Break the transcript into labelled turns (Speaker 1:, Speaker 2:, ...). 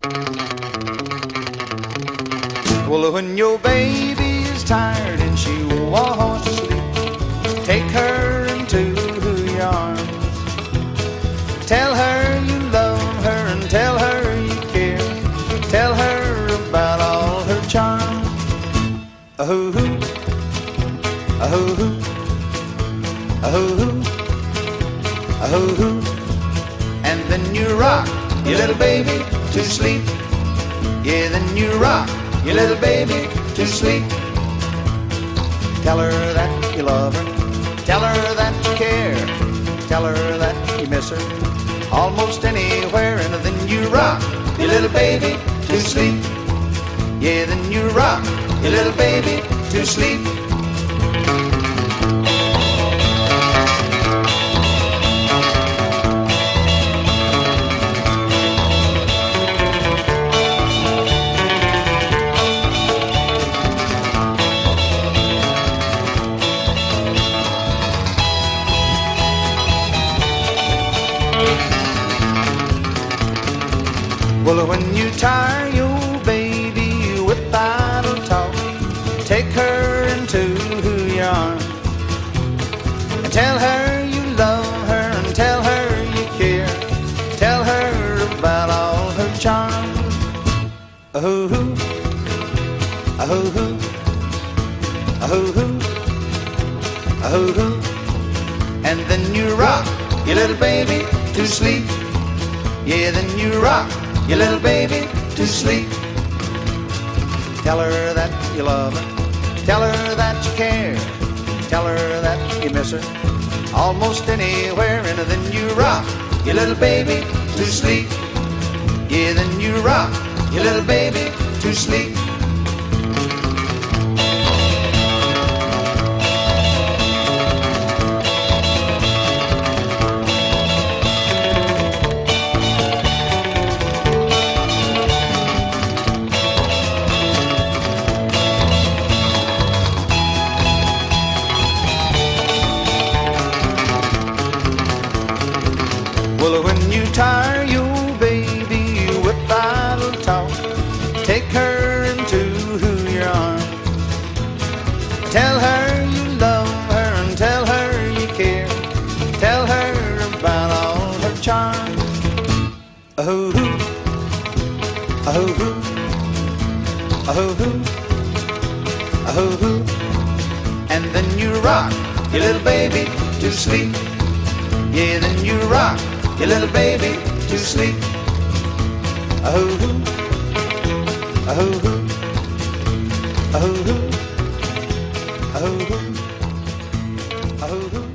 Speaker 1: Well, when your baby is tired and she wants to sleep, take her into your arms. Tell her you love her and tell her you care. Tell her about all her charms. Oh-hoo, oh-hoo, oh-hoo, oh-hoo. And then you rock your little baby to sleep. Yeah, then you rock your little baby to sleep. Tell her that you love her, tell her that you care, tell her that you miss her almost anywhere. And then you rock your little baby to sleep. Yeah, then you rock your little baby to sleep. Well, when you tire your baby with idle talk, take her into your arms and tell her you love her and tell her you care. Tell her about all her charms. Oh-hoo, oh-hoo, oh-hoo, oh-hoo. And then you rock your little baby to sleep. Yeah, then you rock your little baby to sleep. Tell her that you love her, tell her that you care, tell her that you miss her almost anywhere. And then you rock your little baby to sleep. Yeah, then you rock your little baby to sleep. Well, when you tire your baby with idle talk, take her into your arms. Tell her you love her and tell her you care. Tell her about all her charms. Oh-hoo, oh-hoo, oh-hoo, oh-hoo. And then you rock your little baby to sleep. Yeah, then you rock your little baby to sleep. Oh-hoo, oh-hoo, oh-hoo, oh-hoo, oh-hoo.